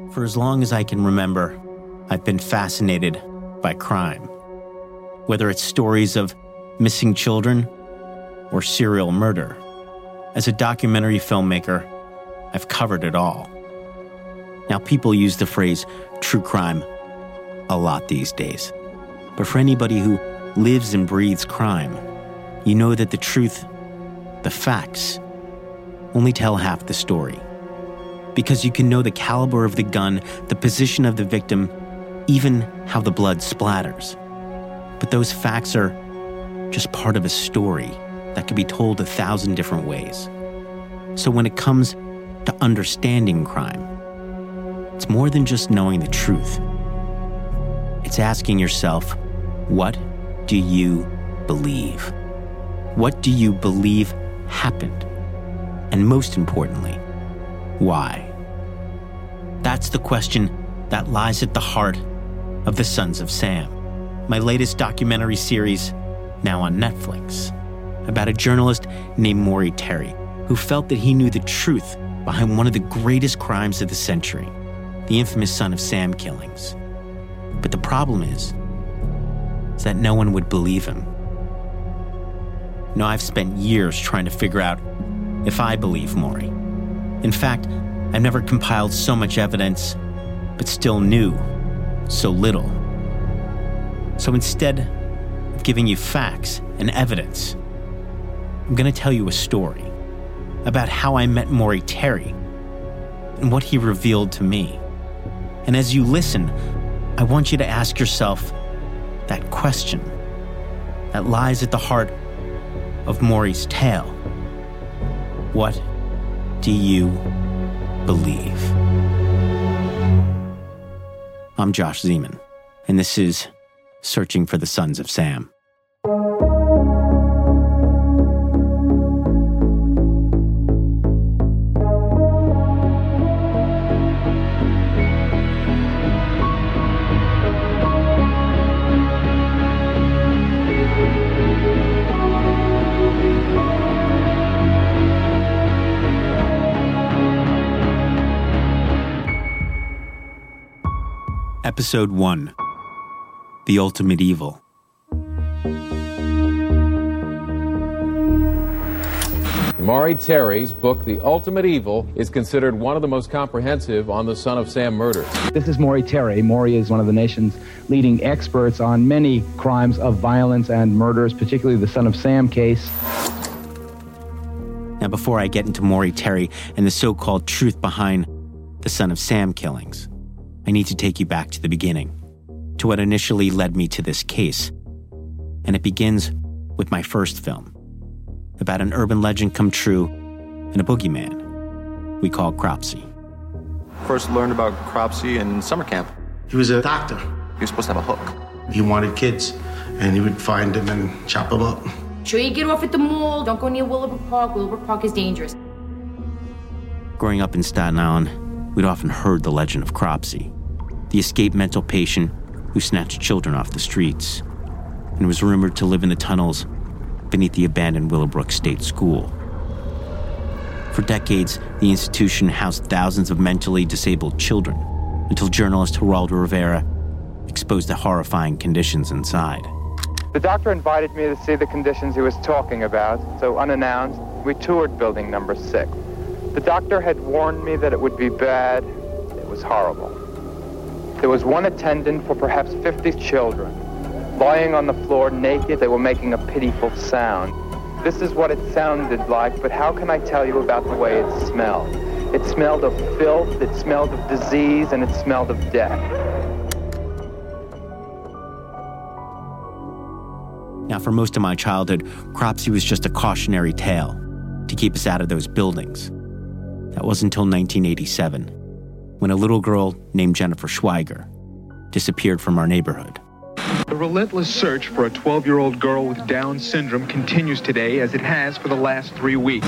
For as long as I can remember, I've been fascinated by crime. Whether it's stories of missing children or serial murder. As a documentary filmmaker, I've covered it all. Now, people use the phrase true crime a lot these days. But for anybody who lives and breathes crime, you know that the truth, the facts, only tell half the story. Because you can know the caliber of the gun, the position of the victim, even how the blood splatters. But those facts are just part of a story that can be told 1,000 different ways. So when it comes to understanding crime, it's more than just knowing the truth. It's asking yourself, what do you believe? What do you believe happened? And most importantly, why? That's the question that lies at the heart of The Sons of Sam, my latest documentary series, now on Netflix, about a journalist named Maury Terry, who felt that he knew the truth behind one of the greatest crimes of the century, the infamous Son of Sam killings. But the problem is that no one would believe him. I've spent years trying to figure out if I believe Maury. In fact, I've never compiled so much evidence, but still knew so little. So instead of giving you facts and evidence, I'm going to tell you a story about how I met Maury Terry and what he revealed to me. And as you listen, I want you to ask yourself that question that lies at the heart of Maury's tale. What do you believe? I'm Josh Zeman, and this is Searching for the Sons of Sam. Episode 1, The Ultimate Evil. Maury Terry's book, The Ultimate Evil, is considered one of the most comprehensive on the Son of Sam murders. This is Maury Terry. Maury is one of the nation's leading experts on many crimes of violence and murders, particularly the Son of Sam case. Now, before I get into Maury Terry and the so-called truth behind the Son of Sam killings, I need to take you back to the beginning, to what initially led me to this case. And it begins with my first film, about an urban legend come true and a boogeyman we call Cropsey. First learned about Cropsey in summer camp. He was a doctor. He was supposed to have a hook. He wanted kids, and he would find them and chop them up. Sure you get off at the mall. Don't go near Willowbrook Park. Willowbrook Park is dangerous. Growing up in Staten Island, we'd often heard the legend of Cropsey, the escaped mental patient who snatched children off the streets and was rumored to live in the tunnels beneath the abandoned Willowbrook State School. For decades, the institution housed thousands of mentally disabled children until journalist Geraldo Rivera exposed the horrifying conditions inside. The doctor invited me to see the conditions he was talking about, so unannounced, we toured building number 6. The doctor had warned me that it would be bad. It was horrible. There was one attendant for perhaps 50 children. Lying on the floor naked, they were making a pitiful sound. This is what it sounded like, but how can I tell you about the way it smelled? It smelled of filth, it smelled of disease, and it smelled of death. Now, for most of my childhood, Cropsey was just a cautionary tale to keep us out of those buildings. That wasn't until 1987, when a little girl named Jennifer Schweiger disappeared from our neighborhood. The relentless search for a 12-year-old girl with Down syndrome continues today, as it has for the last 3 weeks.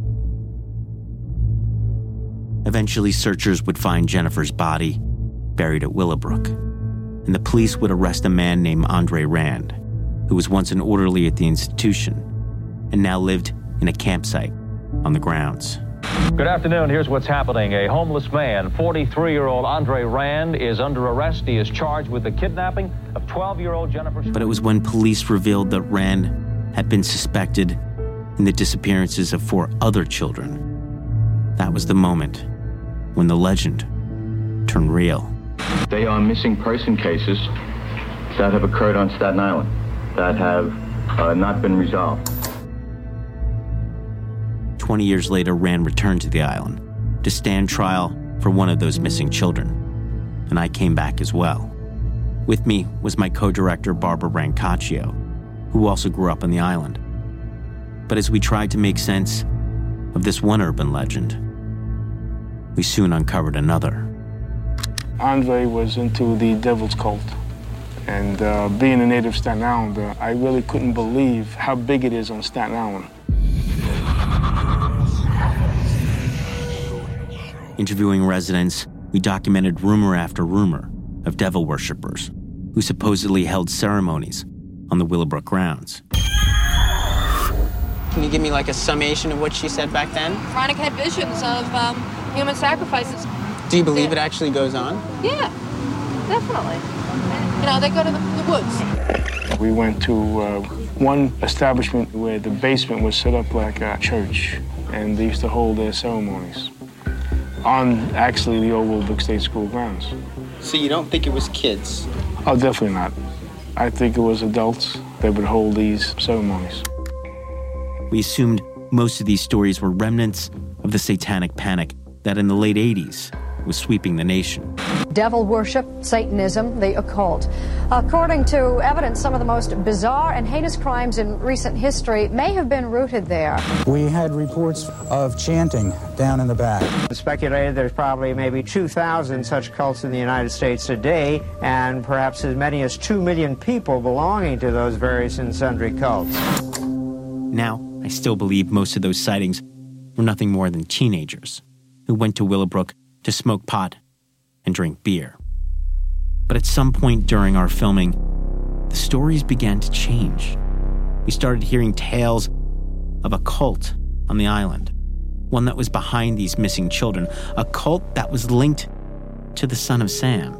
Eventually, searchers would find Jennifer's body buried at Willowbrook, and the police would arrest a man named Andre Rand, who was once an orderly at the institution and now lived in a campsite on the grounds. Good afternoon. Here's what's happening. A homeless man, 43-year-old Andre Rand, is under arrest. He is charged with the kidnapping of 12-year-old Jennifer. But it was when police revealed that Rand had been suspected in the disappearances of 4 other children. That was the moment when the legend turned real. They are missing person cases that have occurred on Staten Island that have not been resolved. 20 years later, Rand returned to the island to stand trial for one of those missing children. And I came back as well. With me was my co-director, Barbara Brancaccio, who also grew up on the island. But as we tried to make sense of this one urban legend, we soon uncovered another. Andre was into the Devil's Cult. And being a native Staten Islander, I really couldn't believe how big it is on Staten Island. Interviewing residents, we documented rumor after rumor of devil worshippers who supposedly held ceremonies on the Willowbrook grounds. Can you give me like a summation of what she said back then? Veronica had visions of human sacrifices. Do you believe it actually goes on? Yeah, definitely. You know, they go to the woods. We went to one establishment where the basement was set up like a church, and they used to hold their ceremonies on actually the old Willowbrook State School grounds. So you don't think it was kids? Oh, definitely not. I think it was adults that would hold these ceremonies. We assumed most of these stories were remnants of the satanic panic that in the late 80s was sweeping the nation. Devil worship, Satanism, the occult. According to evidence, some of the most bizarre and heinous crimes in recent history may have been rooted there. We had reports of chanting down in the back. It's speculated there's probably maybe 2,000 such cults in the United States today, and perhaps as many as 2 million people belonging to those various and sundry cults. Now, I still believe most of those sightings were nothing more than teenagers who went to Willowbrook to smoke pot and drink beer. But at some point during our filming, the stories began to change. We started hearing tales of a cult on the island, one that was behind these missing children, a cult that was linked to the Son of Sam.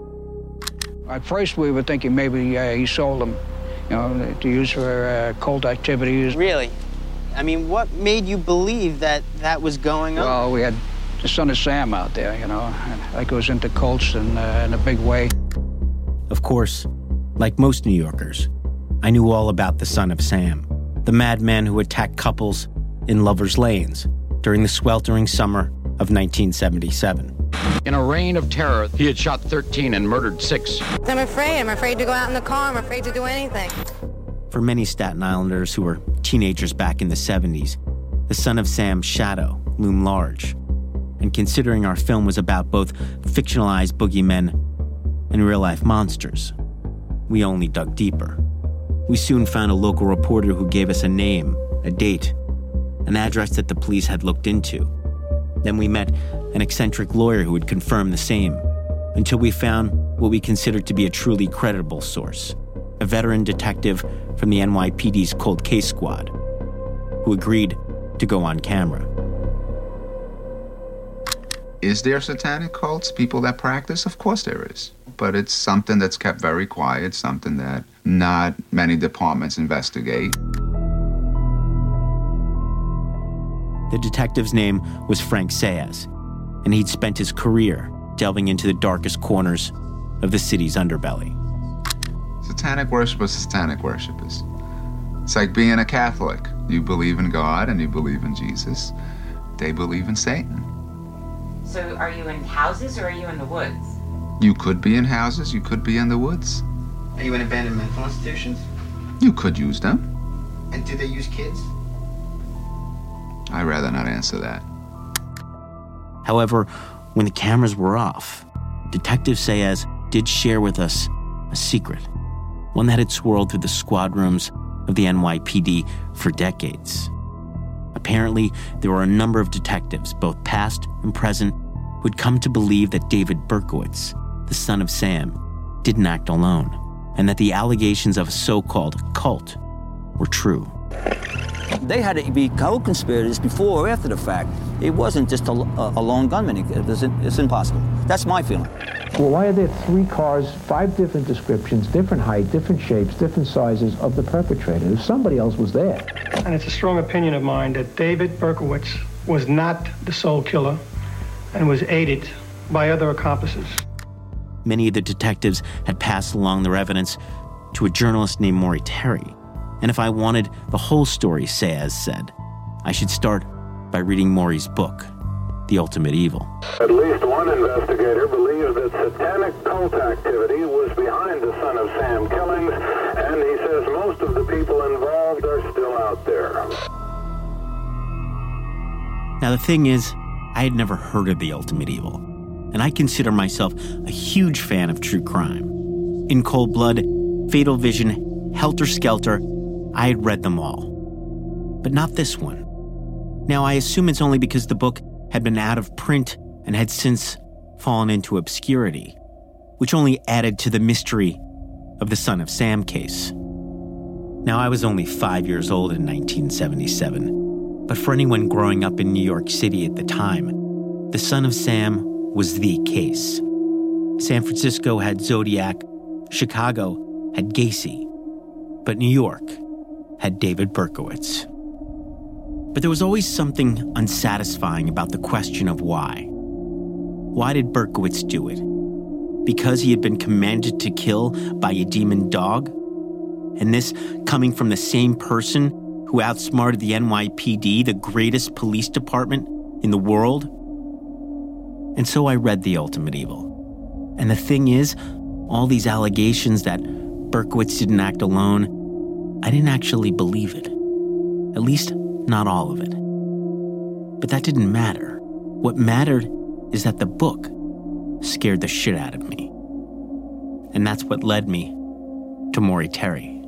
At first we were thinking maybe he sold them, you know, to use for cult activities. Really? I mean, what made you believe that that was going on? Well, we had the Son of Sam out there, you know, like it was into cults in a big way. Of course, like most New Yorkers, I knew all about the Son of Sam, the madman who attacked couples in lovers' lanes during the sweltering summer of 1977. In a reign of terror, he had shot 13 and murdered 6. I'm afraid to go out in the car. I'm afraid to do anything. For many Staten Islanders who were teenagers back in the 70s, the Son of Sam's shadow loomed large. And considering our film was about both fictionalized boogeymen and real-life monsters, we only dug deeper. We soon found a local reporter who gave us a name, a date, an address that the police had looked into. Then we met an eccentric lawyer who would confirm the same, until we found what we considered to be a truly credible source, a veteran detective from the NYPD's Cold Case Squad, who agreed to go on camera. Is there satanic cults, people that practice? Of course there is. But it's something that's kept very quiet, something that not many departments investigate. The detective's name was Frank Saez, and he'd spent his career delving into the darkest corners of the city's underbelly. Satanic worshipers, satanic worshipers. It's like being a Catholic. You believe in God and you believe in Jesus. They believe in Satan. So are you in houses or are you in the woods? You could be in houses, you could be in the woods. Are you in abandoned mental institutions? You could use them. And do they use kids? I'd rather not answer that. However, when the cameras were off, Detective Saez did share with us a secret, one that had swirled through the squad rooms of the NYPD for decades. Apparently, there were a number of detectives, both past and present, who had come to believe that David Berkowitz, the Son of Sam, didn't act alone, and that the allegations of a so-called cult were true. They had to be co-conspirators before or after the fact. It wasn't just a lone gunman. It's impossible. That's my feeling. Well, why are there 3 cars, 5 different descriptions, different height, different shapes, different sizes of the perpetrator? If somebody else was there. And it's a strong opinion of mine that David Berkowitz was not the sole killer and was aided by other accomplices. Many of the detectives had passed along their evidence to a journalist named Maury Terry. And if I wanted the whole story, Saez said, I should start by reading Maury's book, The Ultimate Evil. At least one investigator believes that satanic cult activity was behind the Son of Sam killings, and he says most of the people involved are still out there. Now, the thing is, I had never heard of The Ultimate Evil, and I consider myself a huge fan of true crime. In Cold Blood, Fatal Vision, Helter Skelter, I had read them all. But not this one. Now, I assume it's only because the book had been out of print and had since fallen into obscurity, which only added to the mystery of the Son of Sam case. Now, I was only 5 years old in 1977, but for anyone growing up in New York City at the time, the Son of Sam was the case. San Francisco had Zodiac, Chicago had Gacy, but New York had David Berkowitz. But there was always something unsatisfying about the question of why. Why did Berkowitz do it? Because he had been commanded to kill by a demon dog? And this coming from the same person who outsmarted the NYPD, the greatest police department in the world? And so I read The Ultimate Evil. And the thing is, all these allegations that Berkowitz didn't act alone, I didn't actually believe it. At least, not all of it. But that didn't matter. What mattered is that the book scared the shit out of me. And that's what led me to Maury Terry.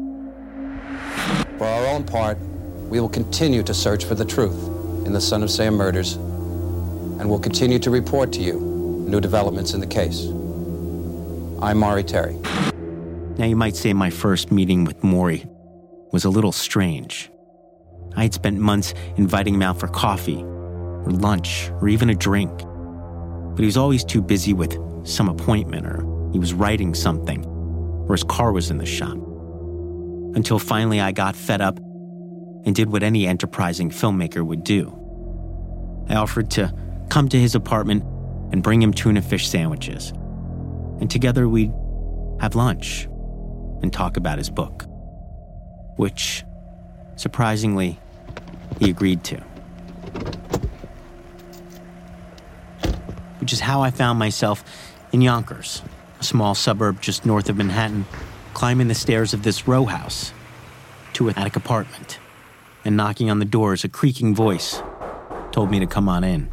For our own part, we will continue to search for the truth in the Son of Sam murders, and will continue to report to you new developments in the case. I'm Maury Terry. Now, you might say my first meeting with Maury was a little strange. I had spent months inviting him out for coffee, or lunch, or even a drink. But he was always too busy with some appointment, or he was writing something, or his car was in the shop. Until finally I got fed up and did what any enterprising filmmaker would do. I offered to come to his apartment and bring him tuna fish sandwiches. And together we'd have lunch and talk about his book, which, surprisingly, he agreed to. Which is how I found myself in Yonkers, a small suburb just north of Manhattan, climbing the stairs of this row house to an attic apartment, and knocking on the door as a creaking voice told me to come on in.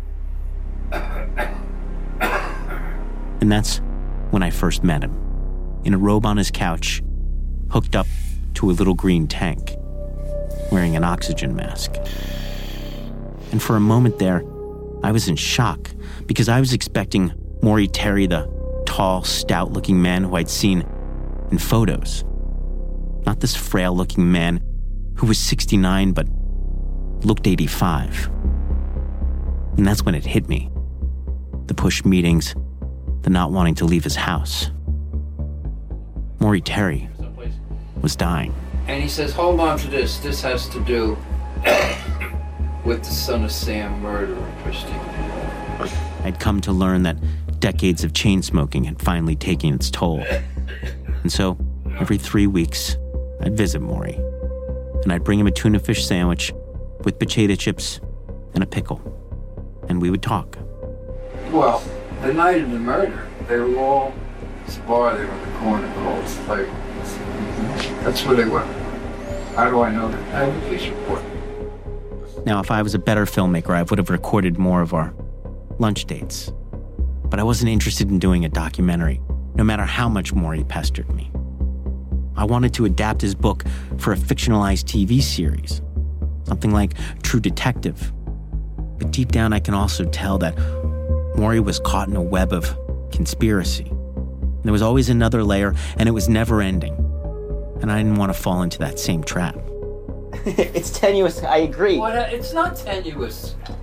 And that's when I first met him, in a robe on his couch, hooked up to a little green tank, wearing an oxygen mask. And for a moment there, I was in shock, because I was expecting Maury Terry, the tall, stout-looking man who I'd seen in photos. Not this frail-looking man who was 69 but looked 85. And that's when it hit me. The push meetings, the not wanting to leave his house. Maury Terry was dying. And he says, hold on to this. This has to do with the Son of Sam murder, Christine. I'd come to learn that decades of chain smoking had finally taken its toll. And so, every 3 weeks, I'd visit Maury. And I'd bring him a tuna fish sandwich with potato chips and a pickle. And we would talk. Well, the night of the murder, they were all this bar there on the corner called Flavor. That's where they were. How do I know that? I have a police report. Now, if I was a better filmmaker, I would have recorded more of our lunch dates. But I wasn't interested in doing a documentary, no matter how much Maury pestered me. I wanted to adapt his book for a fictionalized TV series, something like True Detective. But deep down, I can also tell that Maury was caught in a web of conspiracy. And there was always another layer, and it was never ending. And I didn't want to fall into that same trap. It's tenuous, I agree. What? It's not tenuous.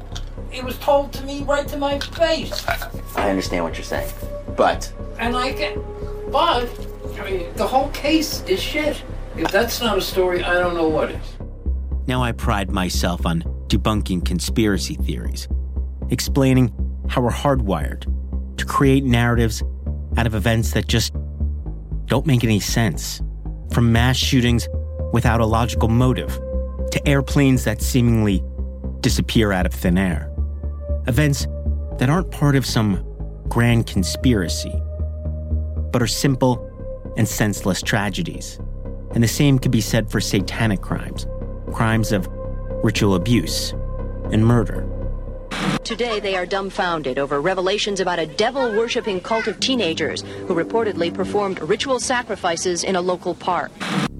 It was told to me right to my face. I understand what you're saying, but... And I mean, the whole case is shit. If that's not a story, I don't know what is. Now I pride myself on debunking conspiracy theories, explaining how we're hardwired to create narratives out of events that just don't make any sense. From mass shootings without a logical motive to airplanes that seemingly disappear out of thin air. Events that aren't part of some grand conspiracy, but are simple and senseless tragedies. And the same could be said for satanic crimes, crimes of ritual abuse and murder. Today, they are dumbfounded over revelations about a devil-worshipping cult of teenagers who reportedly performed ritual sacrifices in a local park.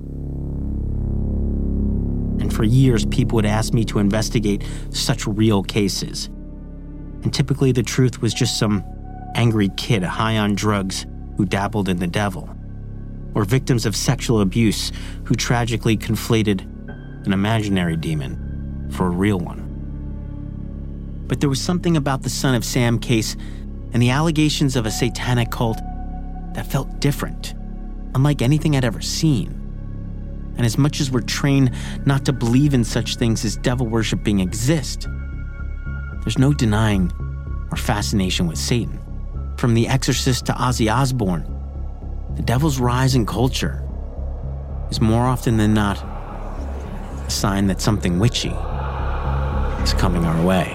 And for years, people would ask me to investigate such real cases. And typically, the truth was just some angry kid high on drugs who dabbled in the devil, or victims of sexual abuse who tragically conflated an imaginary demon for a real one. But there was something about the Son of Sam case and the allegations of a satanic cult that felt different, unlike anything I'd ever seen. And as much as we're trained not to believe in such things as devil worshiping exist, there's no denying our fascination with Satan. From The Exorcist to Ozzy Osbourne, the devil's rise in culture is more often than not a sign that something witchy is coming our way.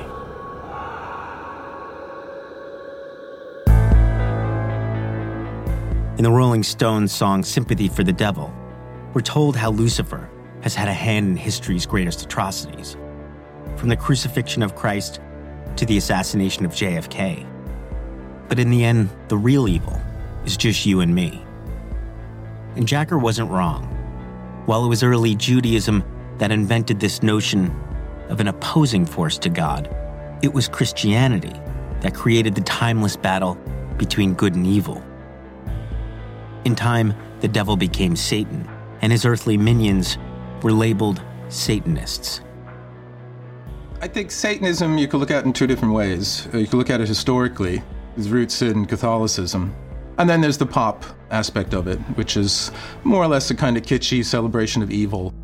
In the Rolling Stones song Sympathy for the Devil, we're told how Lucifer has had a hand in history's greatest atrocities, from the crucifixion of Christ to the assassination of JFK. But in the end, the real evil is just you and me. And Jacker wasn't wrong. While it was early Judaism that invented this notion of an opposing force to God, it was Christianity that created the timeless battle between good and evil. In time, the devil became Satan, and his earthly minions were labeled Satanists. I think Satanism you could look at in two different ways. You could look at it historically, with roots in Catholicism. And then there's the pop aspect of it, which is more or less a kind of kitschy celebration of evil.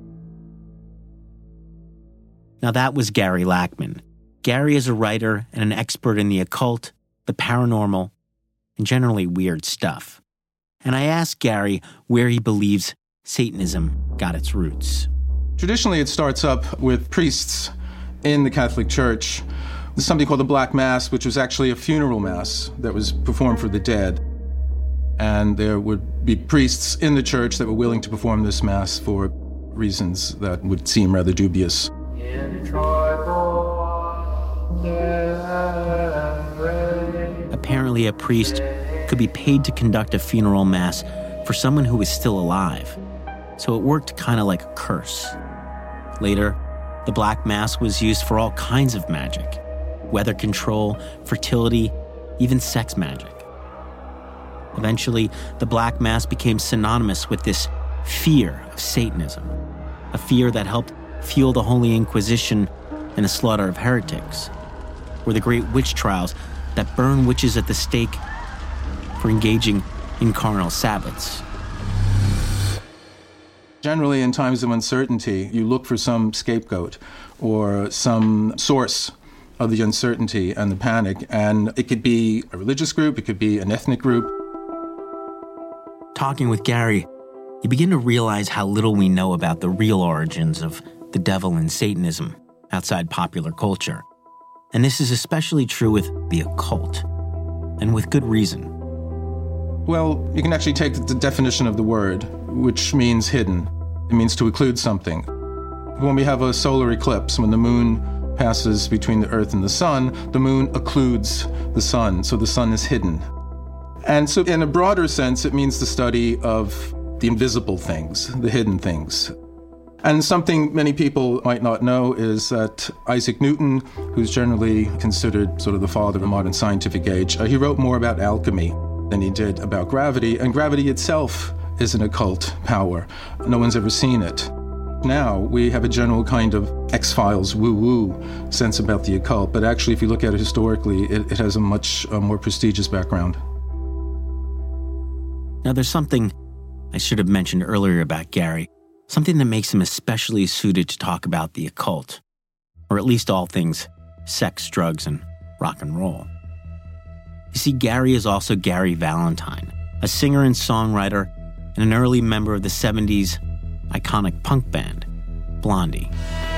Now that was Gary Lachman. Gary is a writer and an expert in the occult, the paranormal, and generally weird stuff. And I asked Gary where he believes Satanism got its roots. Traditionally, it starts up with priests in the Catholic Church. There's something called the Black Mass, which was actually a funeral mass that was performed for the dead. And there would be priests in the church that were willing to perform this mass for reasons that would seem rather dubious. Apparently, a priest could be paid to conduct a funeral mass for someone who was still alive. So it worked kind of like a curse. Later, the Black Mass was used for all kinds of magic: weather control, fertility, even sex magic. Eventually, the Black Mass became synonymous with this fear of Satanism, a fear that helped fuel the Holy Inquisition and the slaughter of heretics, or the great witch trials that burn witches at the stake for engaging in carnal Sabbaths. Generally, in times of uncertainty, you look for some scapegoat or some source of the uncertainty and the panic, and it could be a religious group, it could be an ethnic group. Talking with Gary, you begin to realize how little we know about the real origins of the devil and Satanism outside popular culture. And this is especially true with the occult, and with good reason. Well, you can actually take the definition of the word, which means hidden. It means to occlude something. When we have a solar eclipse, when the moon passes between the Earth and the sun, the moon occludes the sun, so the sun is hidden. And so in a broader sense, it means the study of the invisible things, the hidden things. And something many people might not know is that Isaac Newton, who's generally considered sort of the father of the modern scientific age, he wrote more about alchemy than he did about gravity, and gravity itself is an occult power. No one's ever seen it. now, we have a general kind of X-Files woo-woo sense about the occult, but actually, if you look at it historically, it has a much more prestigious background. Now, there's something I should have mentioned earlier about Gary, something that makes him especially suited to talk about the occult, or at least all things sex, drugs, and rock and roll. You see, Gary is also Gary Valentine, a singer and songwriter and an early member of the 70s iconic punk band, Blondie.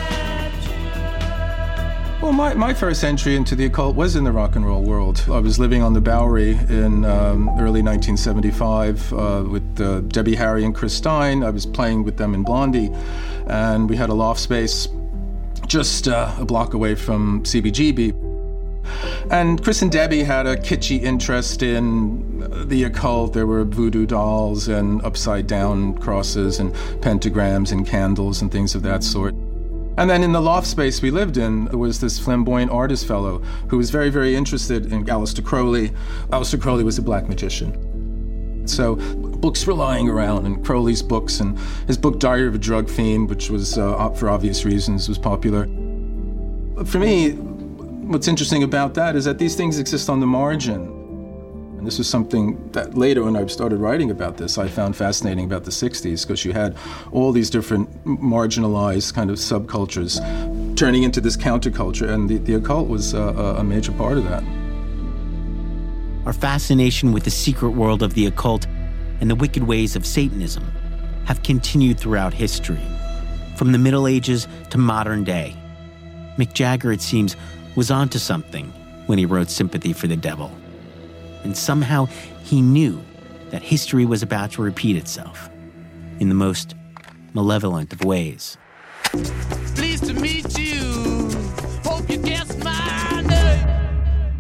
Well, my first entry into the occult was in the rock and roll world. I was living on the Bowery in early 1975 with Debbie Harry and Chris Stein. I was playing with them in Blondie, and we had a loft space just a block away from CBGB. And Chris and Debbie had a kitschy interest in the occult. There were voodoo dolls and upside-down crosses and pentagrams and candles and things of that sort. And then in the loft space we lived in, there was this flamboyant artist fellow who was very, very interested in Aleister Crowley. Aleister Crowley was a black magician. So books were lying around, and Crowley's books, and his book Diary of a Drug Fiend, which was, for obvious reasons, was popular. But for me, what's interesting about that is that these things exist on the margin. And this is something that later, when I started writing about this, I found fascinating about the 60s, because you had all these different marginalized kind of subcultures turning into this counterculture, and the occult was a major part of that. Our fascination with the secret world of the occult and the wicked ways of Satanism have continued throughout history, from the Middle Ages to modern day. Mick Jagger, it seems, was onto something when he wrote Sympathy for the Devil. And somehow he knew that history was about to repeat itself in the most malevolent of ways. Pleased to meet you. Hope you guessed my name.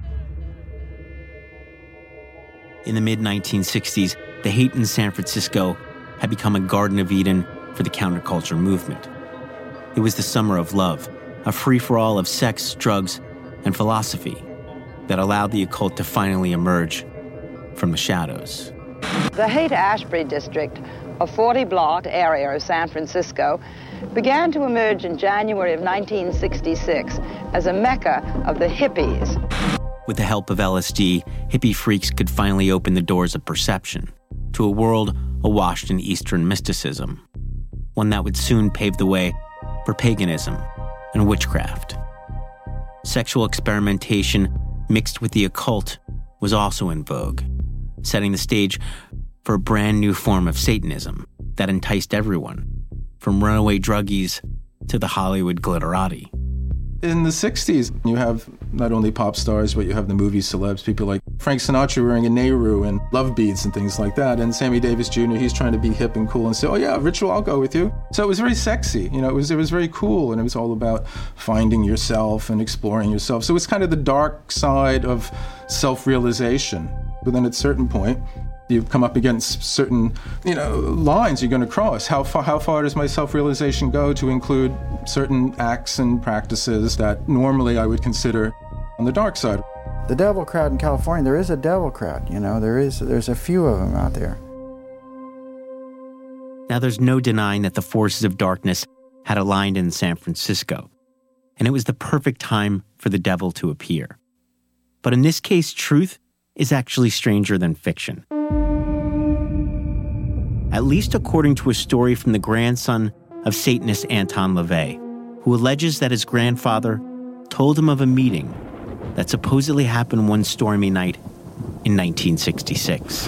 In the mid-1960s, the hate in San Francisco had become a Garden of Eden for the counterculture movement. It was the summer of love, a free-for-all of sex, drugs, and philosophy that allowed the occult to finally emerge from the shadows. The Haight-Ashbury district, a 40-block area of San Francisco, began to emerge in January of 1966 as a mecca of the hippies. With the help of LSD, hippie freaks could finally open the doors of perception to a world awash in Eastern mysticism, one that would soon pave the way for paganism and witchcraft. Sexual experimentation mixed with the occult was also in vogue, setting the stage for a brand new form of Satanism that enticed everyone, from runaway druggies to the Hollywood glitterati. In the 60s, you have not only pop stars, but you have the movie celebs, people like Frank Sinatra wearing a Nehru and love beads and things like that. And Sammy Davis Jr., he's trying to be hip and cool and say, oh yeah, Ritual, I'll go with you. So it was very sexy, it was very cool, and it was all about finding yourself and exploring yourself. So it's kind of the dark side of self-realization. But then at a certain point, you come up against certain, lines you're going to cross. How far does my self-realization go to include certain acts and practices that normally I would consider on the dark side? The devil crowd in California, there is a devil crowd, there's a few of them out there. Now, there's no denying that the forces of darkness had aligned in San Francisco, and it was the perfect time for the devil to appear. But in this case, truth is actually stranger than fiction. At least according to a story from the grandson of Satanist Anton LaVey, who alleges that his grandfather told him of a meeting that supposedly happened one stormy night in 1966.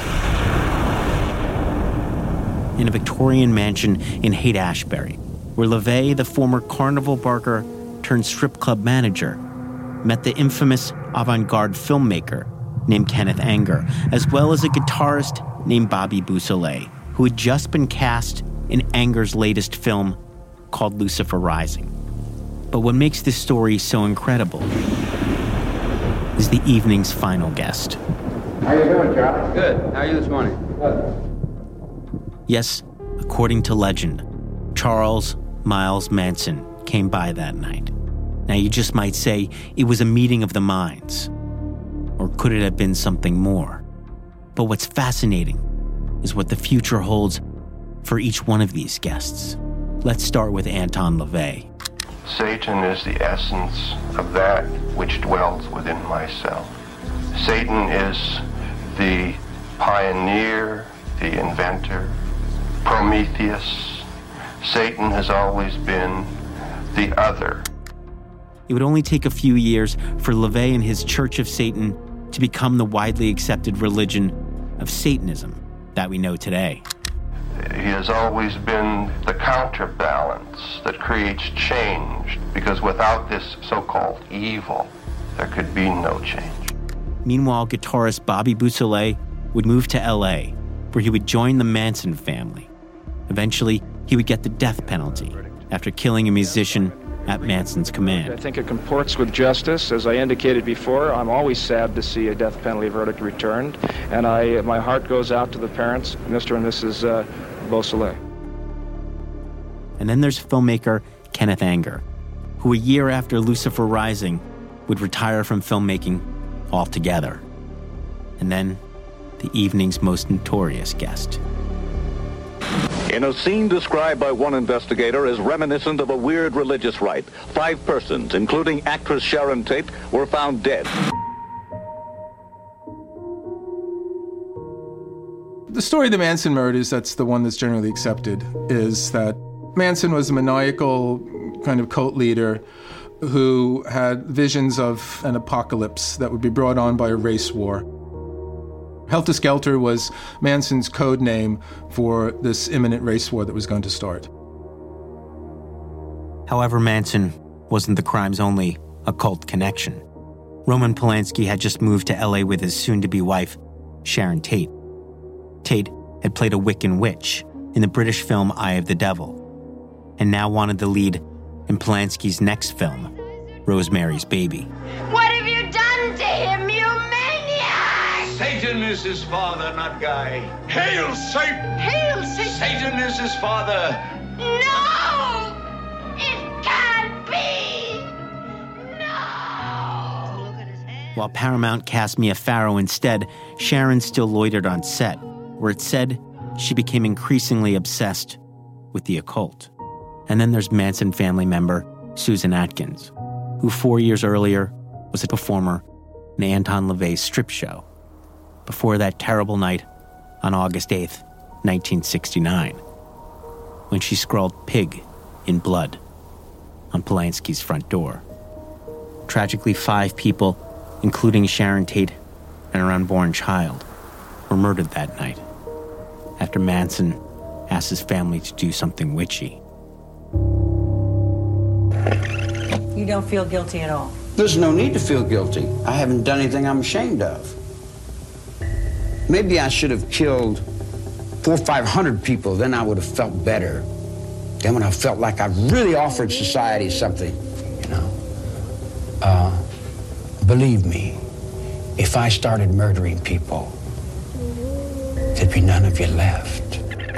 In a Victorian mansion in Haight-Ashbury, where LaVey, the former carnival barker turned strip club manager, met the infamous avant-garde filmmaker named Kenneth Anger, as well as a guitarist named Bobby Beausoleil, who had just been cast in Anger's latest film called Lucifer Rising. But what makes this story so incredible is the evening's final guest. How you doing, Charlie? Good. How are you this morning? Good. Yes, according to legend, Charles Miles Manson came by that night. Now, you just might say it was a meeting of the minds. Or could it have been something more? But what's fascinating is what the future holds for each one of these guests. Let's start with Anton LaVey. Satan is the essence of that which dwells within myself. Satan is the pioneer, the inventor, Prometheus. Satan has always been the other. It would only take a few years for LaVey and his Church of Satan to become the widely accepted religion of Satanism that we know today. He has always been the counterbalance that creates change, because without this so-called evil, there could be no change. Meanwhile, guitarist Bobby Beausoleil would move to LA, where he would join the Manson family. Eventually, he would get the death penalty after killing a musician at Manson's command. I think it comports with justice. As I indicated before, I'm always sad to see a death penalty verdict returned, and my heart goes out to the parents, Mr. and Mrs. Beausoleil. And then there's filmmaker Kenneth Anger, who a year after Lucifer Rising would retire from filmmaking altogether. And then the evening's most notorious guest. In a scene described by one investigator as reminiscent of a weird religious rite, 5 persons, including actress Sharon Tate, were found dead. The story of the Manson murders, that's the one that's generally accepted, is that Manson was a maniacal kind of cult leader who had visions of an apocalypse that would be brought on by a race war. Helter Skelter was Manson's code name for this imminent race war that was going to start. However, Manson wasn't the crime's only occult connection. Roman Polanski had just moved to LA with his soon-to-be wife, Sharon Tate. Tate had played a Wiccan witch in the British film Eye of the Devil, and now wanted the lead in Polanski's next film, Rosemary's Baby. What have you done to him, you maniac? Satan is his father, not Guy. Hail Satan! Hail Satan! Satan is his father. No! It can't be! No! While Paramount cast Mia Farrow instead, Sharon still loitered on set, where it said she became increasingly obsessed with the occult. And then there's Manson family member Susan Atkins, who 4 years earlier was a performer in Anton LaVey's strip show, before that terrible night on August 8th, 1969, when she scrawled "pig" in blood on Polanski's front door. Tragically, 5 people, including Sharon Tate and her unborn child, were murdered that night after Manson asked his family to do something witchy. You don't feel guilty at all? There's no need to feel guilty. I haven't done anything I'm ashamed of. Maybe I should have killed 400 or 500 people, then I would have felt better. Then when I felt like I really offered society something, you know. Believe me, if I started murdering people, there'd be none of you left.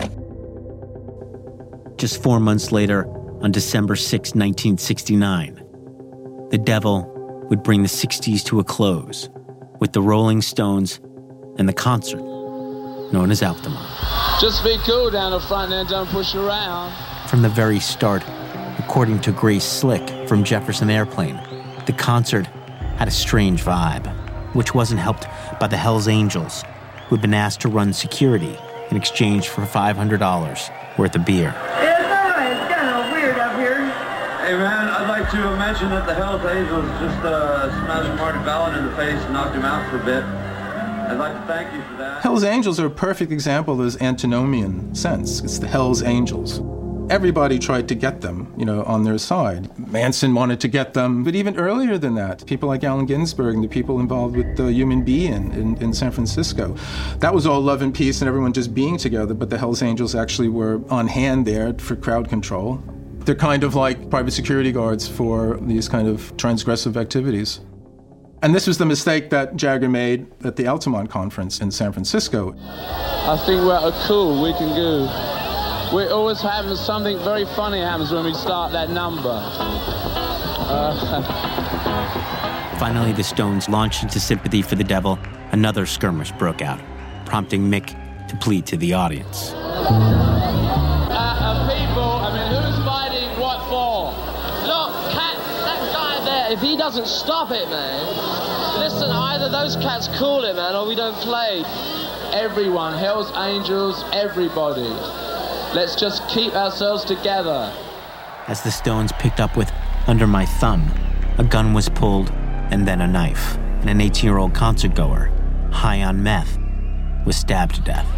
Just 4 months later, on December 6, 1969, the devil would bring the 60s to a close with the Rolling Stones and the concert known as Altamont. Just be cool down the front and don't push around. From the very start, according to Grace Slick from Jefferson Airplane, the concert had a strange vibe, which wasn't helped by the Hells Angels, who had been asked to run security in exchange for $500 worth of beer. It's kind of weird up here. Hey man, I'd like to mention that the Hells Angels just smashed Marty Ballin in the face and knocked him out for a bit. I'd like to thank you for that. Hells Angels are a perfect example of this antinomian sense. It's the Hells Angels. Everybody tried to get them, on their side. Manson wanted to get them, but even earlier than that, people like Allen Ginsberg and the people involved with the Human Bee in San Francisco. That was all love and peace and everyone just being together, but the Hells Angels actually were on hand there for crowd control. They're kind of like private security guards for these kind of transgressive activities. And this was the mistake that Jagger made at the Altamont conference in San Francisco. I think we're cool, we can go. We're always having something very funny happens when we start that number. Finally, the Stones launched into Sympathy for the Devil. Another skirmish broke out, prompting Mick to plead to the audience. People, who's if he doesn't stop it, man, listen, either those cats call it, man, or we don't play. Everyone, Hell's Angels, everybody. Let's just keep ourselves together. As the Stones picked up with Under My Thumb, a gun was pulled and then a knife, and an 18-year-old concertgoer, high on meth, was stabbed to death.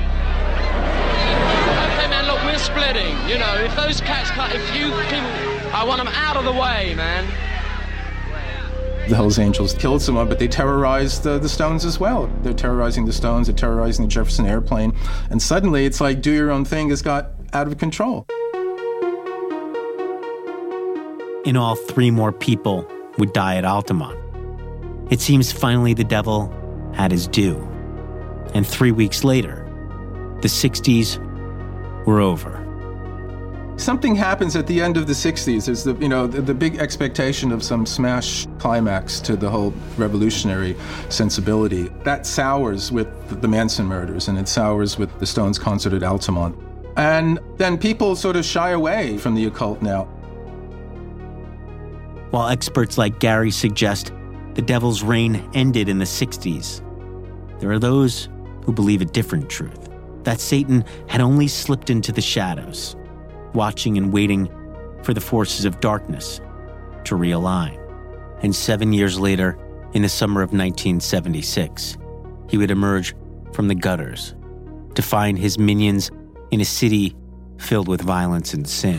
Okay, man, look, we're splitting. You know, if those cats can't, if you people, I want them out of the way, man. The Hells Angels killed someone, but they terrorized the Stones as well. They're terrorizing the Stones, they're terrorizing the Jefferson Airplane, and suddenly it's like Do Your Own Thing has got out of control. In all, 3 more people would die at Altamont. It seems finally the devil had his due. And 3 weeks later, the 60s were over. Something happens at the end of the 60s. There's the big expectation of some smash climax to the whole revolutionary sensibility. That sours with the Manson murders, and it sours with the Stones concert at Altamont. And then people sort of shy away from the occult now. While experts like Gary suggest the devil's reign ended in the 60s, there are those who believe a different truth, that Satan had only slipped into the shadows, watching and waiting for the forces of darkness to realign. And 7 years later, in the summer of 1976, he would emerge from the gutters to find his minions in a city filled with violence and sin.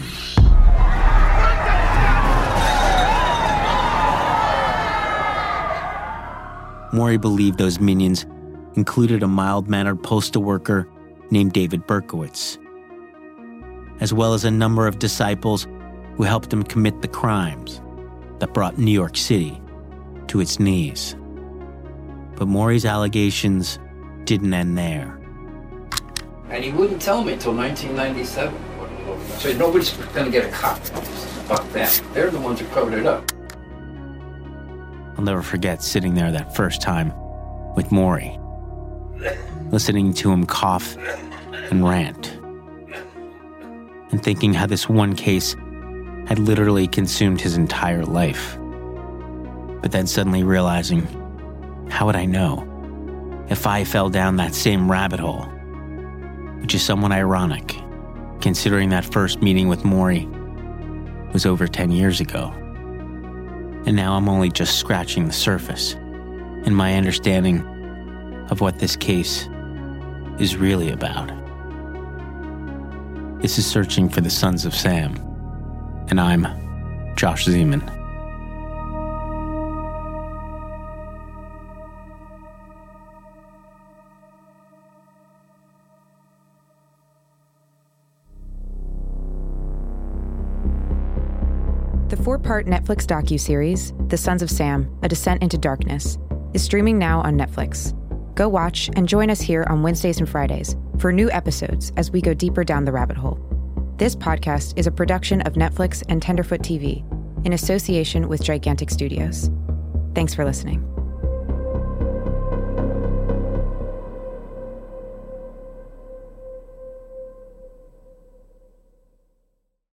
Morey believed those minions included a mild-mannered postal worker named David Berkowitz, as well as a number of disciples who helped him commit the crimes that brought New York City to its knees. But Morey's allegations didn't end there. And he wouldn't tell me until 1997. So nobody's going to get a cop. Fuck them. They're the ones who covered it up. I'll never forget sitting there that first time with Morey, listening to him cough and rant, and thinking how this one case had literally consumed his entire life. But then suddenly realizing, how would I know if I fell down that same rabbit hole? Which is somewhat ironic, considering that first meeting with Morey was over 10 years ago. And now I'm only just scratching the surface in my understanding of what this case is really about. This is Searching for the Sons of Sam, and I'm Josh Zeman. The 4-part Netflix docuseries, The Sons of Sam, A Descent into Darkness, is streaming now on Netflix. Go watch and join us here on Wednesdays and Fridays for new episodes as we go deeper down the rabbit hole. This podcast is a production of Netflix and Tenderfoot TV in association with Gigantic Studios. Thanks for listening.